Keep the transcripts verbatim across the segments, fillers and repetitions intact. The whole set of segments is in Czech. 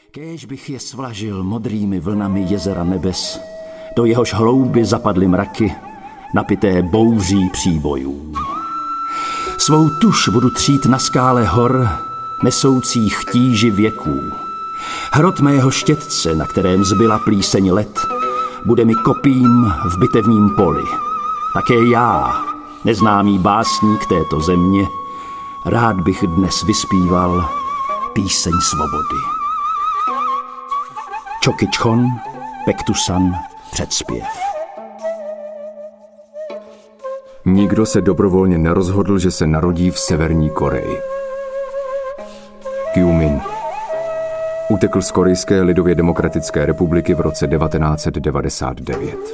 Kéž bych je svlažil modrými vlnami jezera nebes, do jehož hlouby zapadly mraky, napité bouří příbojů. Svou tuž budu třít na skále hor, nesoucích tíži věků. Hrot mého štětce, na kterém zbyla plíseň let, bude mi kopím v bitevním poli. Také já, neznámý básník této země, rád bych dnes vyspíval píseň svobody. Čokyčchon, Pektusan, předspěv. Nikdo se dobrovolně nerozhodl, že se narodí v Severní Koreji. Kyu-min utekl z Korejské lidově demokratické republiky v roce devatenáct set devadesát devět.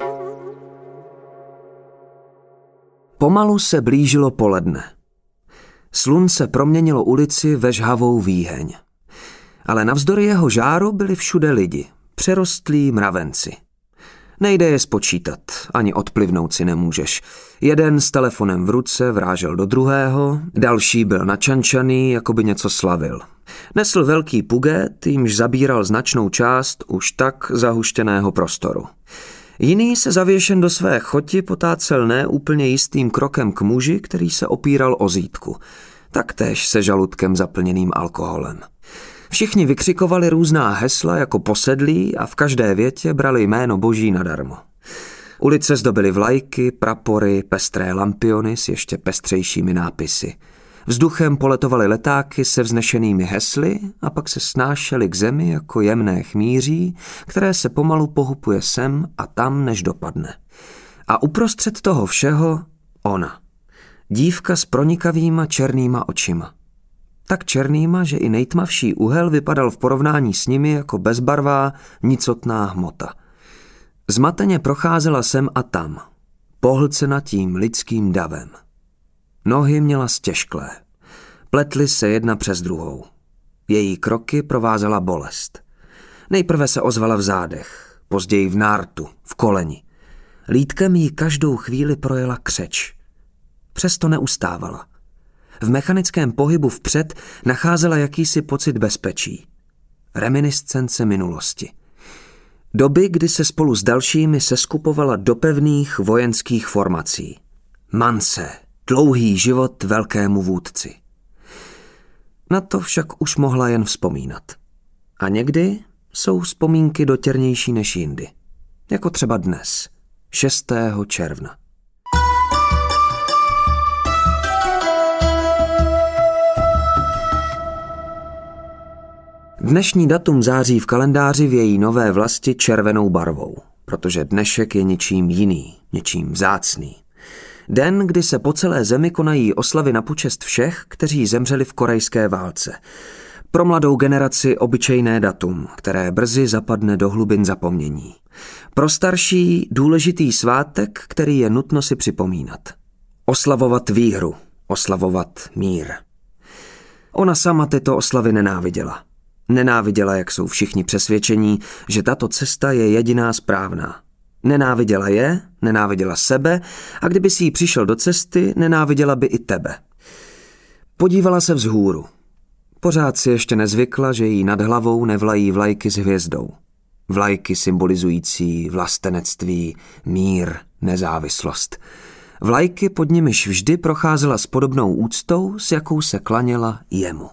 Pomalu se blížilo poledne. Slunce proměnilo ulici ve žhavou výheň. Ale navzdory jeho žáru byli všude lidi, přerostlí mravenci. Nejde je spočítat, ani odplivnout si nemůžeš. Jeden s telefonem v ruce vrážel do druhého, další byl načančaný, jako by něco slavil. Nesl velký puget, jímž zabíral značnou část už tak zahuštěného prostoru. Jiný se zavěšen do své choti potácel ne úplně jistým krokem k muži, který se opíral o zítku, taktéž se žaludkem zaplněným alkoholem. Všichni vykřikovali různá hesla jako posedlí a v každé větě brali jméno Boží nadarmo. Ulice zdobily vlajky, prapory, pestré lampiony s ještě pestřejšími nápisy. Vzduchem poletovaly letáky se vznešenými hesly a pak se snášely k zemi jako jemné chmíří, které se pomalu pohupuje sem a tam, než dopadne. A uprostřed toho všeho ona. Dívka s pronikavýma černýma očima. Tak černýma, že i nejtmavší úhel vypadal v porovnání s nimi jako bezbarvá, nicotná hmota. Zmateně procházela sem a tam, pohlcena tím lidským davem. Nohy měla stěžklé, pletly se jedna přes druhou. Její kroky provázela bolest. Nejprve se ozvala v zádech, později v nártu, v koleni. Lýtkem jí každou chvíli projela křeč. Přesto neustávala. V mechanickém pohybu vpřed nacházela jakýsi pocit bezpečí. Reminiscence minulosti. Doby, kdy se spolu s dalšími seskupovala do pevných vojenských formací. Mance, dlouhý život velkému vůdci. Na to však už mohla jen vzpomínat. A někdy jsou vzpomínky dotěrnější než jindy. Jako třeba dnes, šestého června. Dnešní datum září v kalendáři v její nové vlasti červenou barvou, protože dnešek je něčím jiný, něčím vzácný. Den, kdy se po celé zemi konají oslavy na počest všech, kteří zemřeli v korejské válce. Pro mladou generaci obyčejné datum, které brzy zapadne do hlubin zapomnění. Pro starší důležitý svátek, který je nutno si připomínat. Oslavovat výhru, oslavovat mír. Ona sama tyto oslavy nenáviděla. Nenáviděla, jak jsou všichni přesvědčení, že tato cesta je jediná správná. Nenáviděla je, nenáviděla sebe a kdyby si jí přišel do cesty, nenáviděla by i tebe. Podívala se vzhůru. Pořád si ještě nezvykla, že jí nad hlavou nevlají vlajky s hvězdou. Vlajky symbolizující vlastenectví, mír, nezávislost. Vlajky, pod nimiž vždy procházela s podobnou úctou, s jakou se klaněla jemu.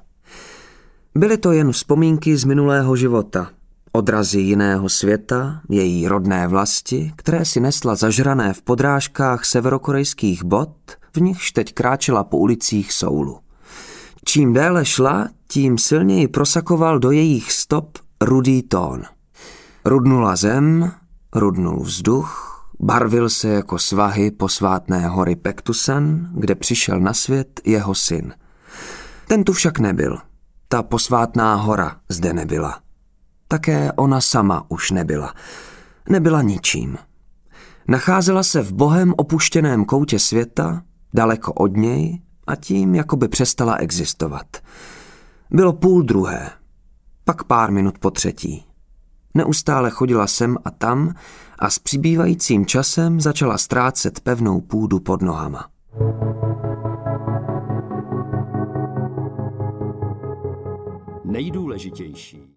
Byly to jen vzpomínky z minulého života, odrazy jiného světa, její rodné vlasti, které si nesla zažrané v podrážkách severokorejských bot, v nichž teď kráčela po ulicích Soulu. Čím déle šla, tím silněji prosakoval do jejich stop rudý tón. Rudnula zem, rudnul vzduch, barvil se jako svahy posvátné hory Pektusan, kde přišel na svět jeho syn. Ten tu však nebyl. Ta posvátná hora zde nebyla. Také ona sama už nebyla. Nebyla ničím. Nacházela se v bohem opuštěném koutě světa, daleko od něj a tím jakoby přestala existovat. Bylo půl druhé, pak pár minut po třetí. Neustále chodila sem a tam a s přibývajícím časem začala ztrácet pevnou půdu pod nohama. Nejdůležitější.